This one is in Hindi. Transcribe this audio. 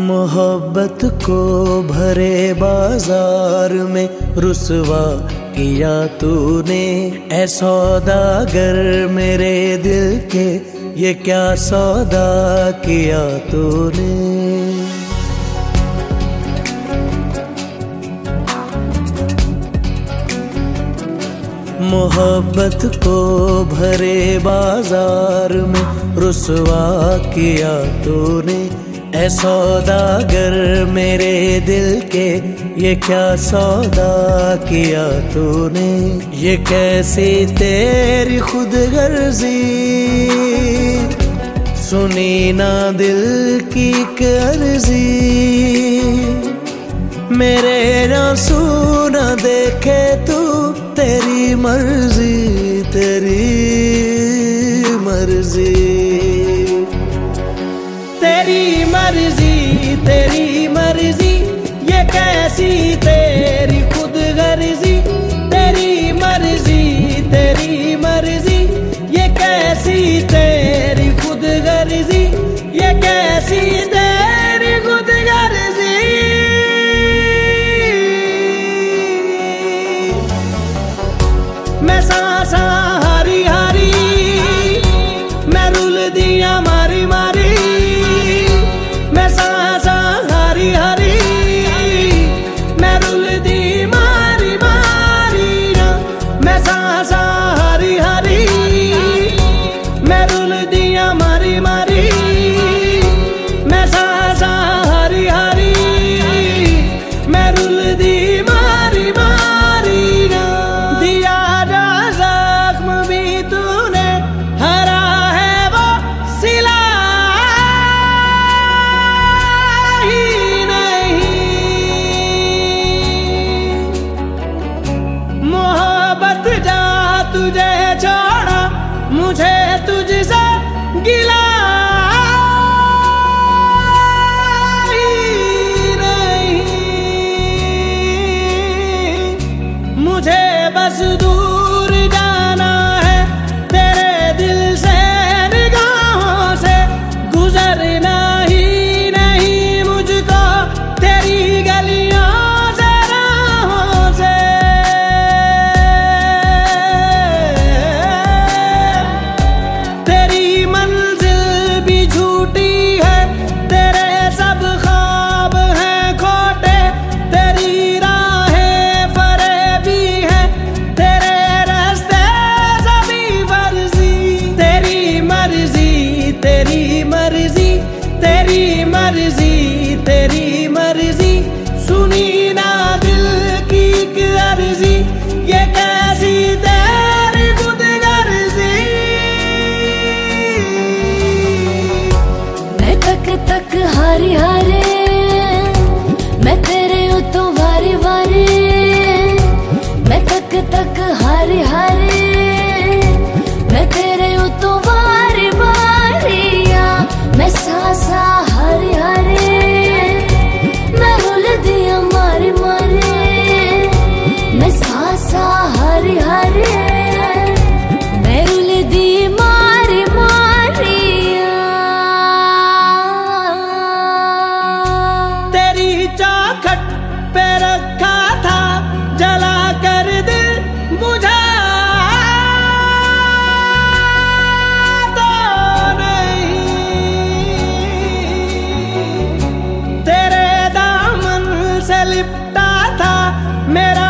मोहब्बत को भरे बाजार में रुसवा किया तूने, ऐ सौदागर मेरे दिल के ये क्या सौदा किया तूने। मोहब्बत को भरे बाजार में रुसवा किया तूने, ऐ सौदागर मेरे दिल के ये क्या सौदा किया तूने। ये कैसी तेरी खुदगर्जी, सुनी ना दिल की अर्जी, मेरे आंसू न देखे तू, तेरी मर्जी तेरी मर्जी, तेरी मर्जी तेरी मर्जी, ये कैसी तेरी खुदगर्जी, तेरी मर्जी तेरी मर्जी, ये कैसी तेरी खुदगर्जी, ये कैसी तेरी खुदगर्जी। मैं सांसा हारी हारी, मैं रुल दिया मारी मारी, मैं सांसा हारी हारी, मैं रुल दी मारी मारी ना, मैं सांसा हारी हारी, मैं रुल दिया मारी मारी, मैं सांसा हारी हारी, मैं रुल दी मारी मारी ना। दिया जख्म भी तूने, हरा है वो सिला ही नहीं। मोहब्बत जा तुझे छोड़ा, मुझे तुझसे गिला ही नहीं। मुझे बस दूर जाना है तेरे दिल से, निगाहों से गुजरना ही नहीं मुझको तेरी गलियों से राहों से। तेरी मंजिल भी झूठी है, तेरे सब ख्वाब हैं खोटे, तेरी राहें फरेबी हैं, तेरे रास्ते सभी फर्जी। तेरी मर्जी तेरी मर्जी, तेरी मर्जी तेरी मर्जी, सुनी ना दिल की अर्जी, ये कैसी तेरी खुदगर्जी। मैं तक तक हारी हारे, मैं तेरे उतों वारी वारी, मैं तक तक हारी हारे, मैं तेरे उतों वारी वारिया, मैं सांसा हारी हारे, मैं रुल दिया मारी मारी, मैं सांसा हारी हारे, मैं रुल दी मारी मारिया। तेरी चौखट पे रखा था, जला कर दिल बुझा तो नहीं। तेरे दामन से लिपटा था मेरा